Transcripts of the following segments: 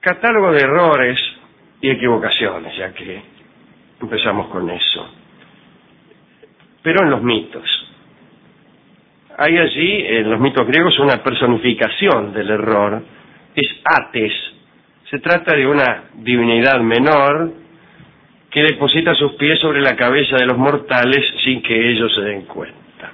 Catálogo de errores y equivocaciones, ya que empezamos con eso. Pero en los mitos. Hay allí, en los mitos griegos, una personificación del error. Es Ates. Se trata de una divinidad menor que deposita sus pies sobre la cabeza de los mortales sin que ellos se den cuenta.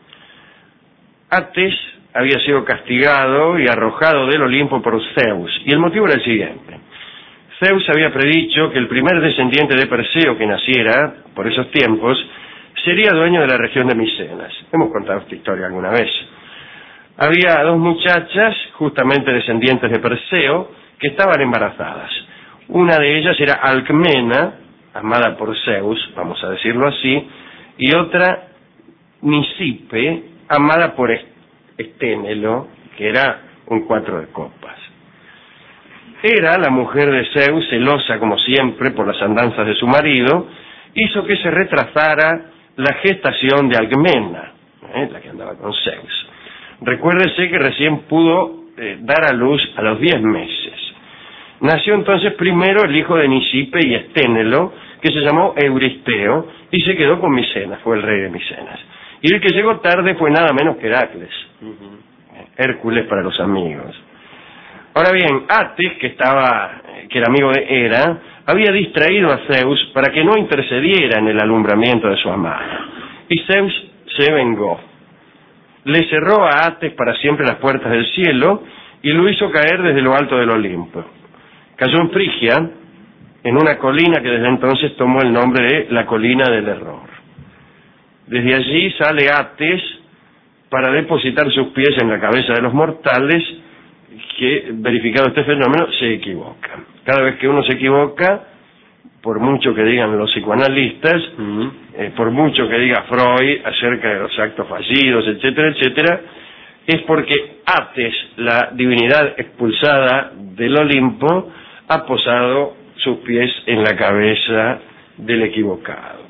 Ates había sido castigado y arrojado del Olimpo por Zeus, y el motivo era el siguiente. Zeus había predicho que el primer descendiente de Perseo que naciera, por esos tiempos, sería dueño de la región de Micenas. Hemos contado esta historia alguna vez. Había dos muchachas, justamente descendientes de Perseo, que estaban embarazadas. Una de ellas era Alcmena, amada por Zeus, vamos a decirlo así, y otra Nisipe, amada por Esténelo, que era un 4 de copas. Era la mujer de Zeus, celosa como siempre por las andanzas de su marido, hizo que se retrasara la gestación de Alcmena, la que andaba con Zeus. Recuérdese que recién pudo dar a luz a los 10 meses. Nació entonces primero el hijo de Nisipe y Esténelo, que se llamó Euristeo, y se quedó con Micenas, fue el rey de Micenas. Y el que llegó tarde fue nada menos que Heracles, Hércules para los amigos. Ahora bien, Ates, que era amigo de Hera, había distraído a Zeus para que no intercediera en el alumbramiento de su amada. Y Zeus se vengó. Le cerró a Ates para siempre las puertas del cielo y lo hizo caer desde lo alto del Olimpo. Cayó en Frigia, en una colina que desde entonces tomó el nombre de la colina del error. Desde allí sale Ates para depositar sus pies en la cabeza de los mortales que, verificado este fenómeno, se equivocan. Cada vez que uno se equivoca, por mucho que digan los psicoanalistas, por mucho que diga Freud acerca de los actos fallidos, etcétera, etcétera, es porque Ates, la divinidad expulsada del Olimpo, ha posado sus pies en la cabeza del equivocado.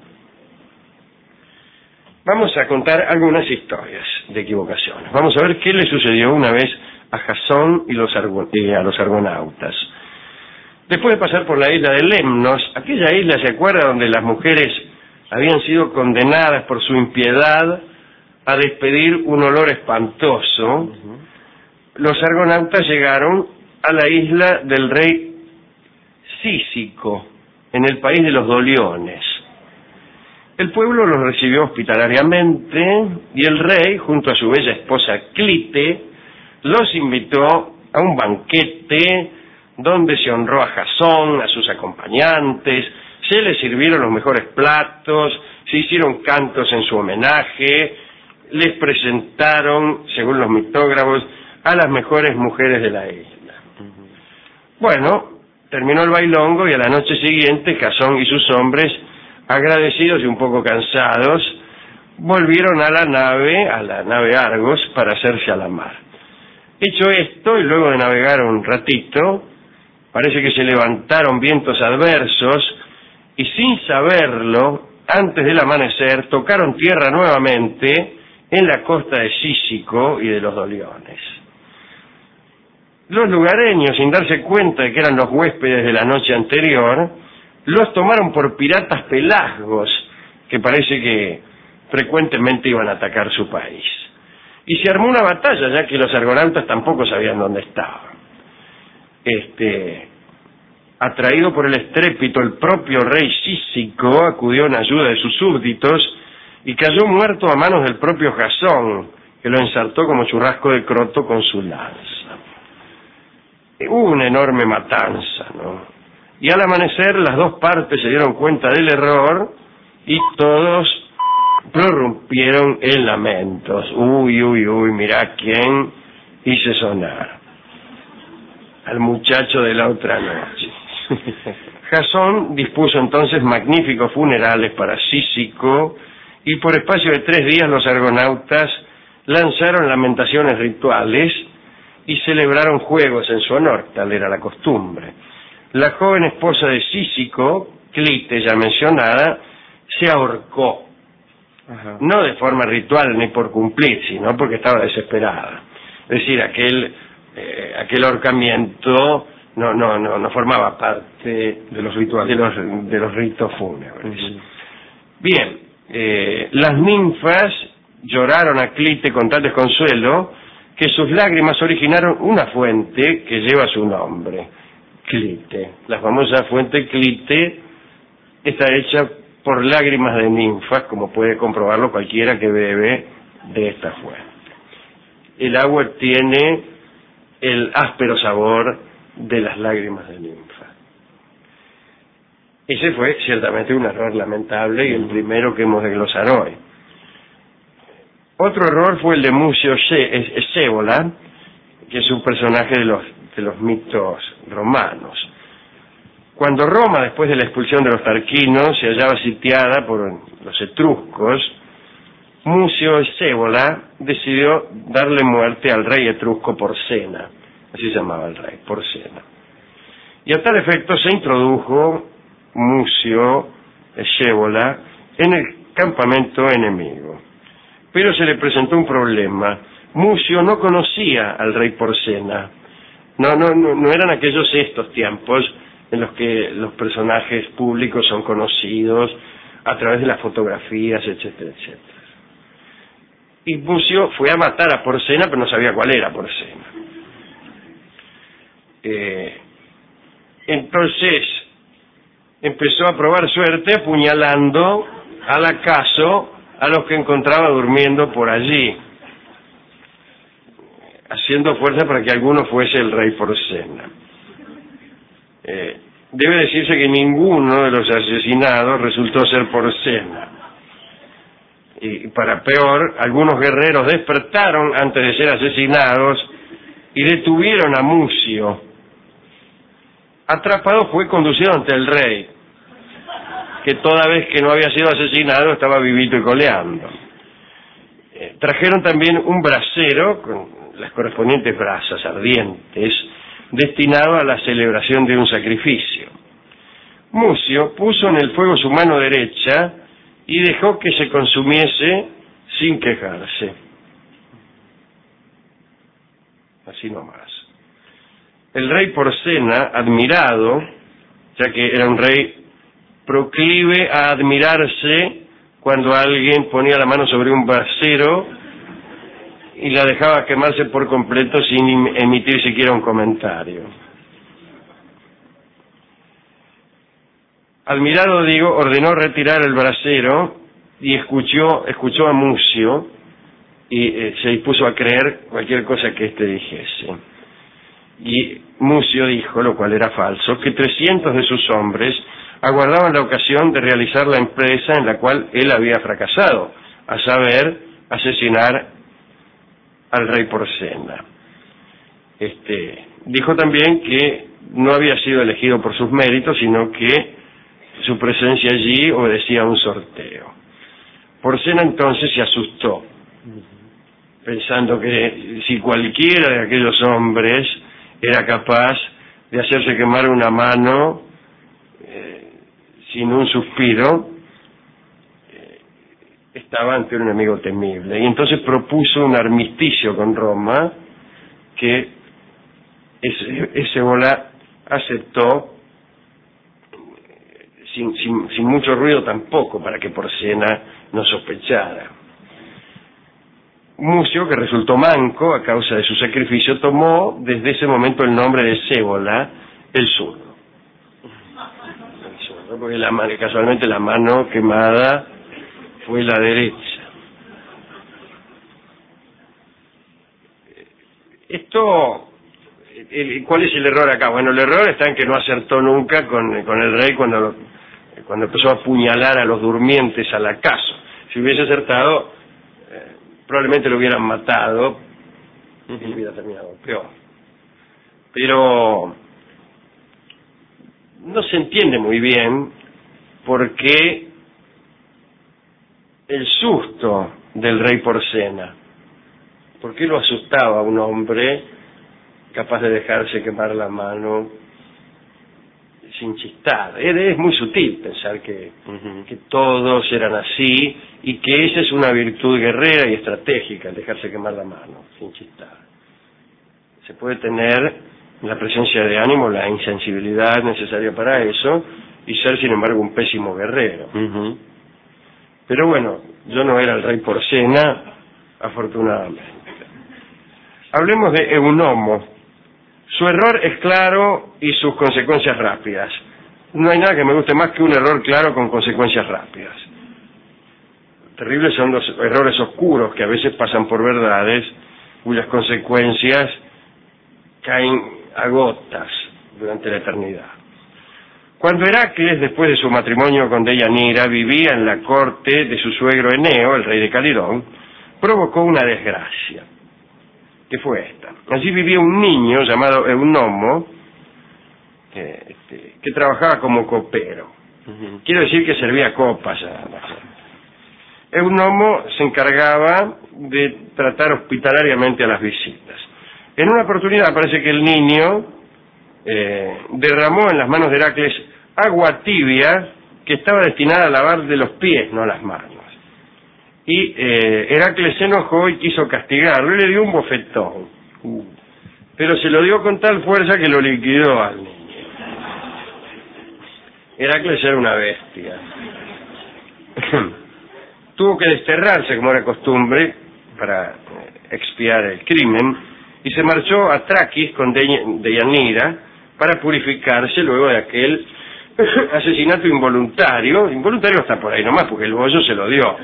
Vamos a contar algunas historias de equivocaciones. Vamos a ver qué le sucedió una vez a Jasón y a los argonautas. Después de pasar por la isla de Lemnos, aquella isla, ¿se acuerda?, donde las mujeres habían sido condenadas por su impiedad a despedir un olor espantoso. Los argonautas llegaron a la isla del rey Cícico, en el país de los Doliones. El pueblo los recibió hospitalariamente y el rey, junto a su bella esposa Clite, los invitó a un banquete donde se honró a Jasón, a sus acompañantes, se les sirvieron los mejores platos, se hicieron cantos en su homenaje, les presentaron, según los mitógrafos, a las mejores mujeres de la isla. Bueno, terminó el bailongo y a la noche siguiente Jasón y sus hombres, agradecidos y un poco cansados, volvieron a la nave Argos, para hacerse a la mar. Hecho esto, y luego de navegar un ratito, parece que se levantaron vientos adversos, y sin saberlo, antes del amanecer, tocaron tierra nuevamente en la costa de Cícico y de los Doliones. Los lugareños, sin darse cuenta de que eran los huéspedes de la noche anterior, los tomaron por piratas pelasgos, que parece que frecuentemente iban a atacar su país. Y se armó una batalla, ya que los argonautas tampoco sabían dónde estaban. Atraído por el estrépito, el propio rey Cícico acudió en ayuda de sus súbditos y cayó muerto a manos del propio Jasón, que lo ensartó como churrasco de croto con su lanza. Hubo una enorme matanza, ¿no? Y al amanecer las dos partes se dieron cuenta del error y todos prorrumpieron en lamentos. Uy, uy, uy, mirá quién hice sonar. Al muchacho de la otra noche. Jasón dispuso entonces magníficos funerales para Cícico y por espacio de 3 días los argonautas lanzaron lamentaciones rituales y celebraron juegos en su honor, tal era la costumbre. La joven esposa de Cícico, Clite ya mencionada, se ahorcó. No de forma ritual ni por cumplir, sino porque estaba desesperada. Es decir, aquel ahorcamiento no formaba parte de los rituales, de los ritos fúnebres. Bien, las ninfas lloraron a Clite con tal desconsuelo que sus lágrimas originaron una fuente que lleva su nombre, Clite. La famosa fuente Clite está hecha por lágrimas de ninfas, como puede comprobarlo cualquiera que bebe de esta fuente. El agua tiene el áspero sabor de las lágrimas de ninfa. Ese fue ciertamente un error lamentable y el primero que hemos de glosar hoy. Otro error fue el de Mucio Scaevola, que es un personaje de los mitos romanos. Cuando Roma, después de la expulsión de los tarquinos, se hallaba sitiada por los etruscos, Mucio Scaevola decidió darle muerte al rey etrusco Porcena, así se llamaba el rey, Porcena. Y a tal efecto se introdujo Mucio Scaevola en el campamento enemigo. Pero se le presentó un problema. Mucio no conocía al rey Porcena. No eran aquellos estos tiempos en los que los personajes públicos son conocidos a través de las fotografías, etcétera, etcétera. Y Mucio fue a matar a Porcena, pero no sabía cuál era Porcena. Entonces empezó a probar suerte apuñalando al acaso a los que encontraba durmiendo por allí, haciendo fuerza para que alguno fuese el rey Porcena. Debe decirse que ninguno de los asesinados resultó ser Porcena. Y para peor, algunos guerreros despertaron antes de ser asesinados y detuvieron a Mucio. Atrapado fue conducido ante el rey, que toda vez que no había sido asesinado estaba vivito y coleando. Trajeron también un brasero con las correspondientes brasas ardientes, destinado a la celebración de un sacrificio. Mucio puso en el fuego su mano derecha y dejó que se consumiese sin quejarse. Así nomás. El rey Porcena, admirado, ya que era un rey proclive a admirarse cuando alguien ponía la mano sobre un brasero y la dejaba quemarse por completo sin emitir siquiera un comentario. Admirado, ordenó retirar el brasero y escuchó a Mucio y se dispuso a creer cualquier cosa que éste dijese. Y Mucio dijo, lo cual era falso, que 300 de sus hombres aguardaban la ocasión de realizar la empresa en la cual él había fracasado, a saber, asesinar al rey Porcena. Dijo también que no había sido elegido por sus méritos, sino que su presencia allí obedecía a un sorteo. Porcena entonces se asustó, pensando que si cualquiera de aquellos hombres era capaz de hacerse quemar una mano sin un suspiro, estaba ante un enemigo temible. Y entonces propuso un armisticio con Roma, que Scaevola aceptó sin mucho ruido tampoco, para que Porcena no sospechara. Mucio, que resultó manco a causa de su sacrificio, tomó desde ese momento el nombre de Scaevola, el zurdo. Porque casualmente la mano quemada fue la derecha. ¿Cuál es el error acá? Bueno, el error está en que no acertó nunca con el rey cuando empezó a apuñalar a los durmientes al acaso. Si hubiese acertado, probablemente lo hubieran matado y hubiera terminado peor. Pero no se entiende muy bien por qué el susto del rey Porcena. ¿Por qué lo asustaba a un hombre capaz de dejarse quemar la mano sin chistar? Es muy sutil pensar que todos eran así y que esa es una virtud guerrera y estratégica, el dejarse quemar la mano sin chistar. Se puede tener la presencia de ánimo, la insensibilidad necesaria para eso, y ser, sin embargo, un pésimo guerrero. Pero bueno, yo no era el rey Porcena, afortunadamente. Hablemos de Eunomo. Su error es claro y sus consecuencias rápidas. No hay nada que me guste más que un error claro con consecuencias rápidas. Terribles son los errores oscuros que a veces pasan por verdades cuyas consecuencias caen a gotas durante la eternidad. Cuando Heracles, después de su matrimonio con Deianira, vivía en la corte de su suegro Eneo, el rey de Calidón, provocó una desgracia, que fue esta. Allí vivía un niño llamado Eunomo, que trabajaba como copero. Quiero decir que servía copas. Eunomo se encargaba de tratar hospitalariamente a las visitas. En una oportunidad parece que el niño derramó en las manos de Heracles agua tibia que estaba destinada a lavar de los pies, no las manos. Y Heracles se enojó y quiso castigarlo y le dio un bofetón. Pero se lo dio con tal fuerza que lo liquidó al niño. Heracles era una bestia. Tuvo que desterrarse, como era costumbre, para expiar el crimen, y se marchó a Traquis con Deianira para purificarse luego de aquel asesinato involuntario. Involuntario está por ahí nomás, porque el bollo se lo dio.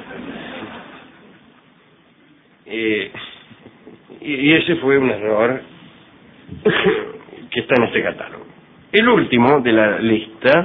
Y ese fue un error que está en este catálogo. El último de la lista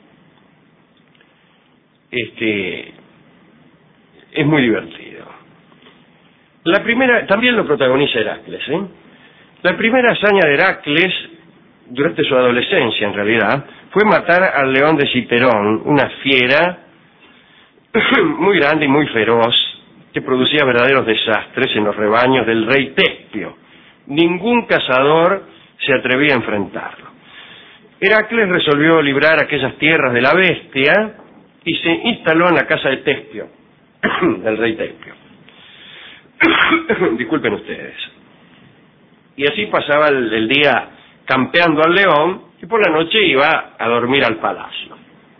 es muy divertido. La primera, también lo protagoniza Heracles, La primera hazaña de Heracles, durante su adolescencia en realidad, fue matar al león de Citerón, una fiera muy grande y muy feroz, que producía verdaderos desastres en los rebaños del rey Tespio. Ningún cazador se atrevía a enfrentarlo. Heracles resolvió librar aquellas tierras de la bestia y se instaló en la casa de Tespio, del rey Tespio. Disculpen ustedes. Y así pasaba el día campeando al león y por la noche iba a dormir al palacio.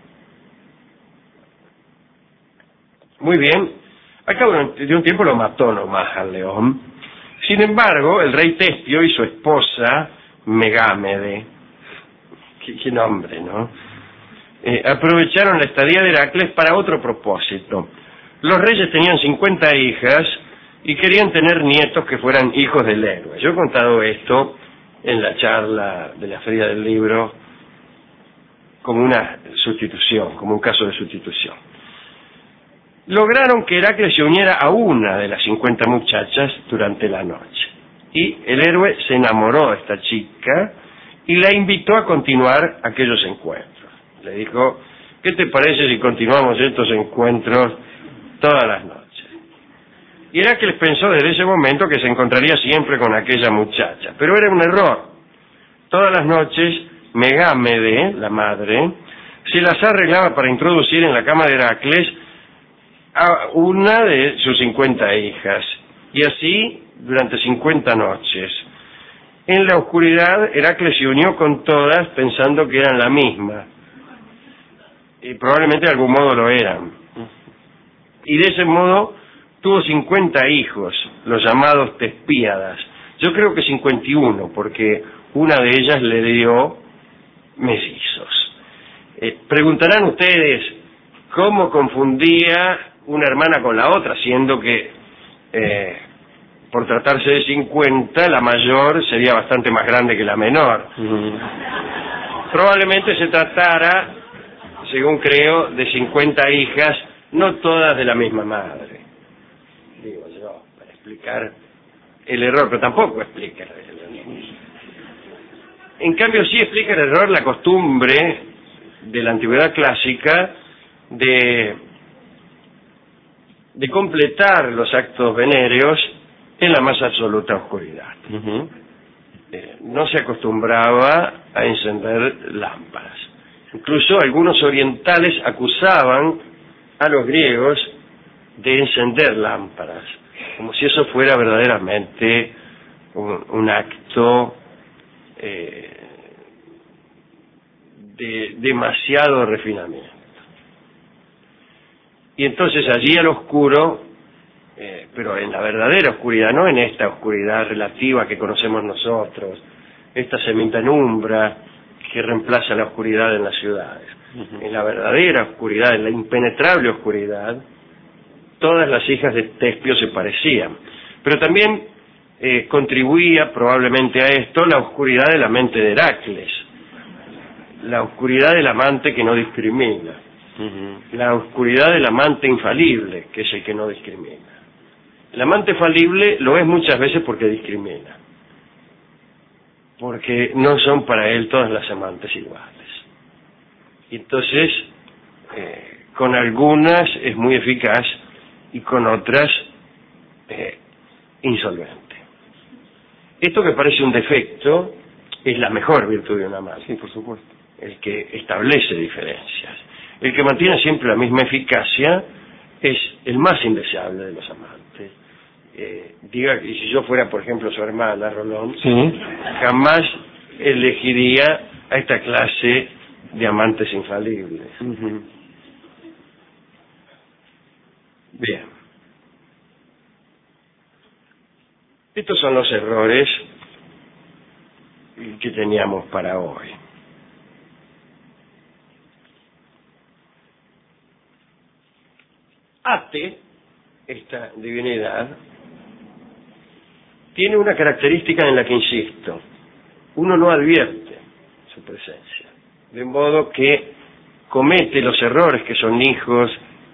Muy bien, al cabo de un tiempo lo mató nomás al león. Sin embargo, el rey Tespio y su esposa Megámede, qué nombre, ¿no? Aprovecharon la estadía de Heracles para otro propósito. Los reyes tenían 50 hijas y querían tener nietos que fueran hijos del héroe. Yo he contado esto en la charla de la Feria del Libro como una sustitución, como un caso de sustitución. Lograron que Heracles se uniera a una de las 50 muchachas durante la noche. Y el héroe se enamoró de esta chica y la invitó a continuar aquellos encuentros. Le dijo, ¿qué te parece si continuamos estos encuentros todas las noches? Y Heracles pensó desde ese momento que se encontraría siempre con aquella muchacha, pero era un error. Todas las noches Megámede, la madre, se las arreglaba para introducir en la cama de Heracles a una de sus 50 hijas, y así durante 50 noches. En la oscuridad Heracles se unió con todas pensando que eran la misma, y probablemente de algún modo lo eran. Y de ese modo tuvo 50 hijos, los llamados Tespíadas. Yo creo que 51, porque una de ellas le dio mellizos. Preguntarán ustedes cómo confundía una hermana con la otra, siendo que por tratarse de 50, la mayor sería bastante más grande que la menor. Probablemente se tratara, según creo, de 50 hijas, no todas de la misma madre. Digo yo, para explicar el error, pero tampoco explica el error. En cambio, sí explica el error la costumbre de la antigüedad clásica de completar los actos venéreos en la más absoluta oscuridad. No se acostumbraba a encender lámparas. Incluso algunos orientales acusaban a los griegos de encender lámparas, como si eso fuera verdaderamente un acto de demasiado refinamiento. Y entonces allí al oscuro, pero en la verdadera oscuridad, no en esta oscuridad relativa que conocemos nosotros, esta semipenumbra que reemplaza la oscuridad en las ciudades. En la verdadera oscuridad, en la impenetrable oscuridad, todas las hijas de Tespio se parecían. Pero también contribuía probablemente a esto la oscuridad de la mente de Heracles, la oscuridad del amante que no discrimina, la oscuridad del amante infalible, que es el que no discrimina. El amante falible lo es muchas veces porque discrimina, porque no son para él todas las amantes iguales. Y entonces, con algunas es muy eficaz y con otras insolvente. Esto que parece un defecto es la mejor virtud de un amante. Sí, por supuesto. El que establece diferencias. El que mantiene siempre la misma eficacia es el más indeseable de los amantes. Diga que si yo fuera, por ejemplo, su hermana, Rolón, sí, jamás elegiría a esta clase de amantes infalibles. Bien. Estos son los errores que teníamos para hoy. Ate, esta divinidad, tiene una característica en la que insisto: uno no advierte su presencia, de modo que comete los errores que son hijos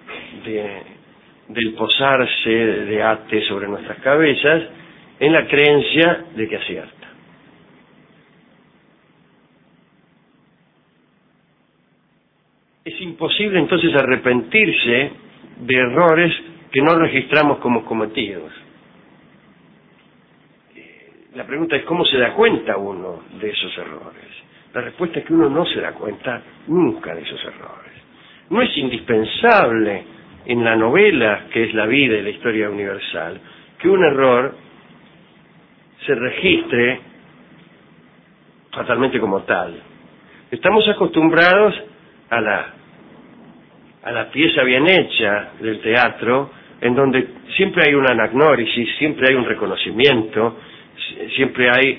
del posarse de Ate sobre nuestras cabezas, en la creencia de que acierta. Es imposible entonces arrepentirse de errores que no registramos como cometidos. La pregunta es: ¿cómo se da cuenta uno de esos errores? La respuesta es que uno no se da cuenta nunca de esos errores. No es indispensable en la novela que es la vida y la historia universal que un error se registre fatalmente como tal. Estamos acostumbrados a la pieza bien hecha del teatro, en donde siempre hay una anagnórisis, siempre hay un reconocimiento, siempre hay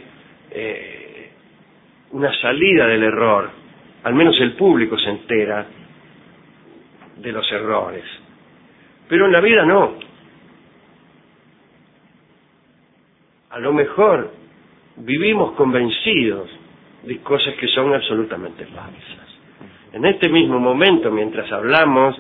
una salida del error. Al menos el público se entera de los errores. Pero en la vida no. A lo mejor vivimos convencidos de cosas que son absolutamente falsas. En este mismo momento, mientras hablamos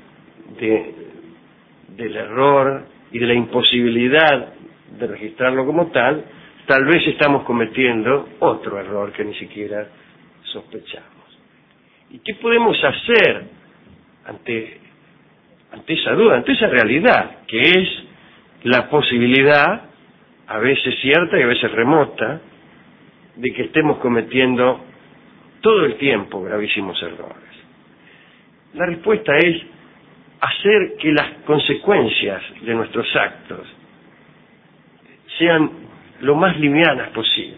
del error y de la imposibilidad de registrarlo como tal, tal vez estamos cometiendo otro error que ni siquiera sospechamos. ¿Y qué podemos hacer ante esa duda, ante esa realidad, que es la posibilidad, a veces cierta y a veces remota, de que estemos cometiendo todo el tiempo gravísimos errores? La respuesta es hacer que las consecuencias de nuestros actos sean lo más livianas posible.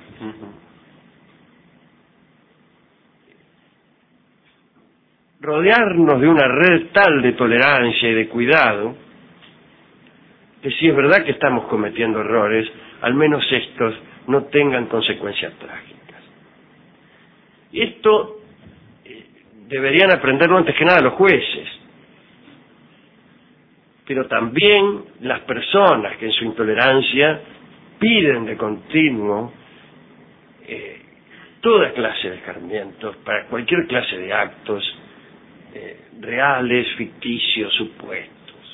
Rodearnos de una red tal de tolerancia y de cuidado, que si es verdad que estamos cometiendo errores, al menos estos no tengan consecuencias trágicas. Y esto deberían aprenderlo antes que nada los jueces, pero también las personas que en su intolerancia piden de continuo toda clase de escarmientos para cualquier clase de actos reales, ficticios, supuestos.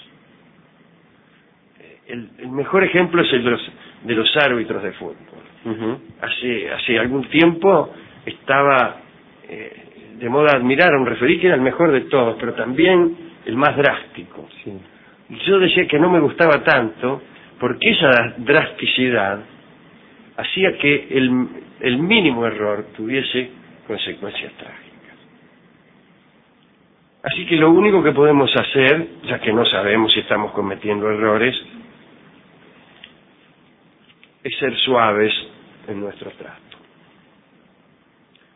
El mejor ejemplo es el de los árbitros de fútbol. Hace algún tiempo estaba de moda admirar a un referí que era el mejor de todos, pero también el más drástico. Sí. Y yo decía que no me gustaba tanto porque esa drasticidad hacía que el mínimo error tuviese consecuencias trágicas. Así que lo único que podemos hacer, ya que no sabemos si estamos cometiendo errores, es ser suaves en nuestro trato.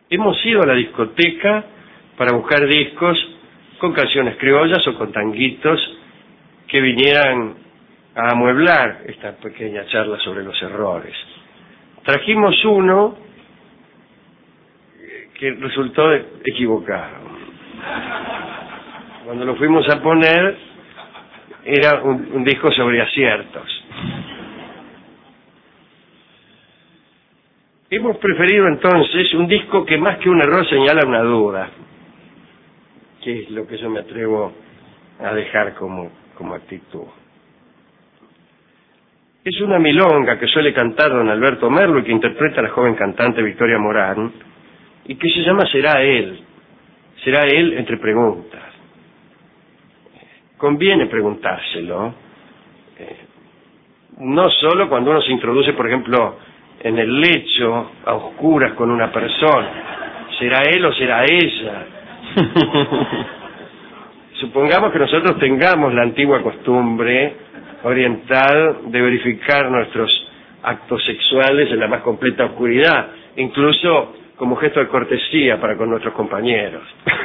hemos ido a la discoteca para buscar discos con canciones criollas o con tanguitos que vinieran a amueblar esta pequeña charla sobre los errores. Trajimos uno que resultó equivocado. Cuando lo fuimos a poner, era un disco sobre aciertos. Hemos preferido entonces un disco que más que un error señala una duda, que es lo que yo me atrevo a dejar como actitud. Es una milonga que suele cantar don Alberto Merlo y que interpreta la joven cantante Victoria Morán, y que se llama Será él entre preguntas. Conviene preguntárselo, no solo cuando uno se introduce, por ejemplo, en el lecho a oscuras con una persona. ¿Será él o será ella? Supongamos que nosotros tengamos la antigua costumbre oriental de verificar nuestros actos sexuales en la más completa oscuridad, incluso como gesto de cortesía para con nuestros compañeros.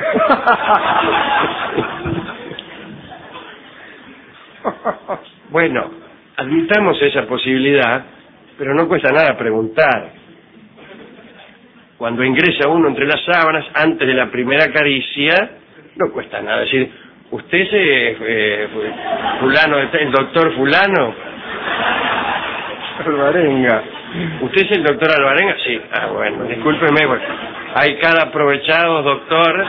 Bueno, admitamos esa posibilidad, pero no cuesta nada preguntar. Cuando ingresa uno entre las sábanas, antes de la primera caricia, no cuesta nada decir: ¿usted es fulano, el doctor fulano? Alvarenga. ¿Usted es el doctor Alvarenga? Sí. Ah, bueno, discúlpeme, porque hay cada aprovechado, doctor.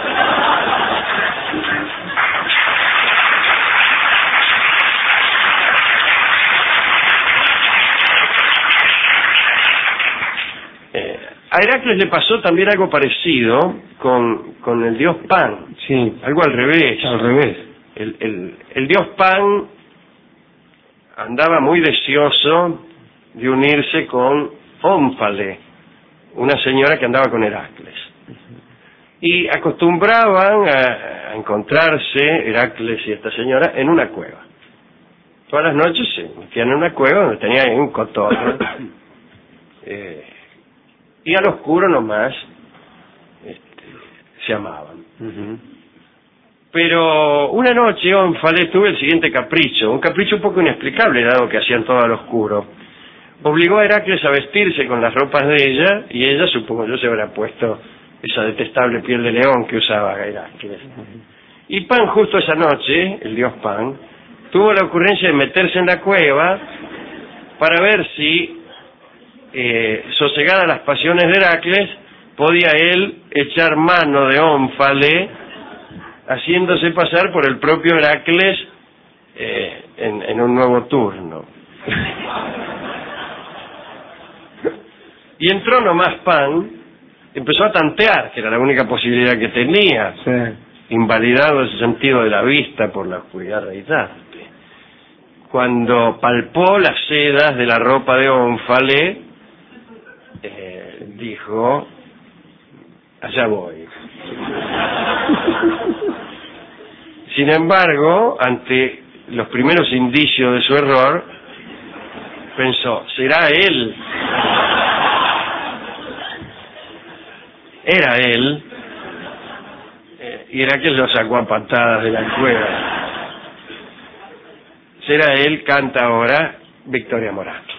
A Heracles le pasó también algo parecido con el dios Pan. Sí. Algo al revés. Al revés. El dios Pan andaba muy deseoso de unirse con Ónfale, una señora que andaba con Heracles. Y acostumbraban a encontrarse Heracles y esta señora en una cueva. Todas las noches se metían en una cueva donde tenían un cotorro. Y al oscuro nomás se amaban. Pero una noche Ónfale tuvo el siguiente capricho, un capricho un poco inexplicable dado que hacían todo al oscuro. Obligó a Heracles a vestirse con las ropas de ella, y ella, supongo yo, se habrá puesto esa detestable piel de león que usaba Heracles. Y Pan, justo esa noche, el dios Pan, tuvo la ocurrencia de meterse en la cueva para ver si, sosegadas las pasiones de Heracles, podía él echar mano de Ónfale, haciéndose pasar por el propio Heracles en un nuevo turno. Y entró nomás Pan, empezó a tantear, que era la única posibilidad que tenía, invalidado ese sentido de la vista por la oscuridad reinante. Cuando palpó las sedas de la ropa de Ónfale, dijo: allá voy. Sin embargo, ante los primeros indicios de su error, pensó: ¿será él? Era él, y Heracles lo sacó a patadas de la cueva. ¿Será él? Canta ahora Victoria Morán.